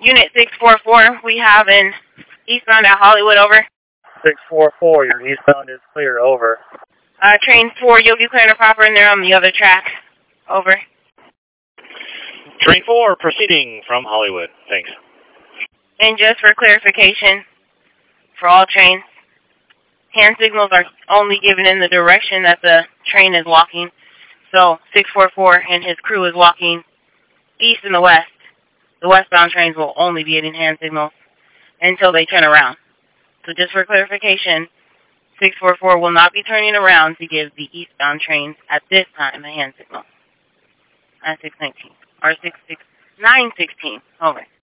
Unit 644, we have an eastbound at Hollywood, over. 644, your eastbound is clear, over. Train 4, you'll be clear and proper, and they're on the other track, over. Train 4, proceeding from Hollywood, thanks. And just for clarification, for all trains, hand signals are only given in the direction that the train is walking. So 644 and his crew is walking east and the west. The westbound trains will only be getting hand signals until they turn around. So just for clarification, 644 will not be turning around to give the eastbound trains at this time a hand signal at 619 or 916. Over.